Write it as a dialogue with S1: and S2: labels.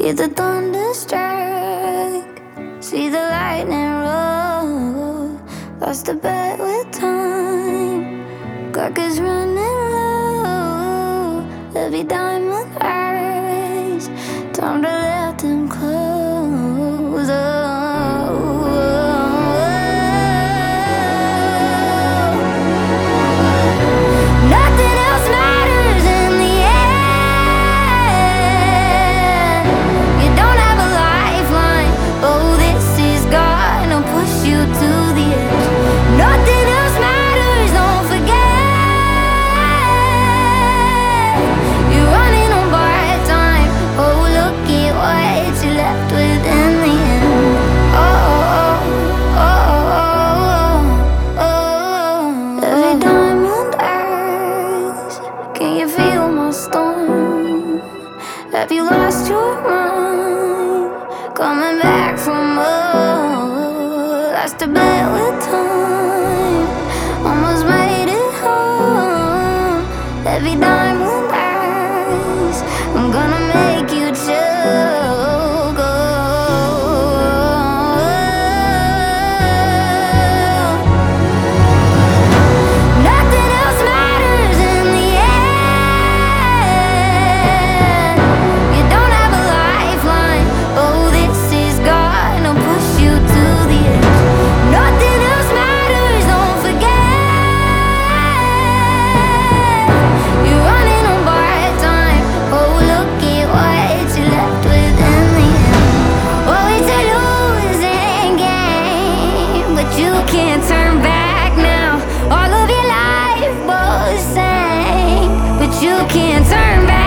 S1: Hear the thunder strike, see the lightning roll. Lost a bet with time, clock is running low. Every diamond eyes, time to let them close. Nothing else matters in the end. You don't have a lifeline. Oh, this is gonna push you to the edge. Nothing else matters, don't forget. You're running on borrowed time. Oh, look at what you left with in the end. Oh, oh, oh, oh. Every diamond eyes, can you feel my storm? Have you lost your mind? Coming back from more. Lost a bet with time, almost made it home. Every diamond eyes, I'm gonna make you choke. Nothing else matters in the end. You don't have a lifeline. Oh, this is gonna push you to the edge. Nothing else matters, don't forget. You're running on borrowed time. Oh, look at what you left with in the end. Oh, it's a losing game, but you can't turn back now. All of your life was sank, but you can't turn back.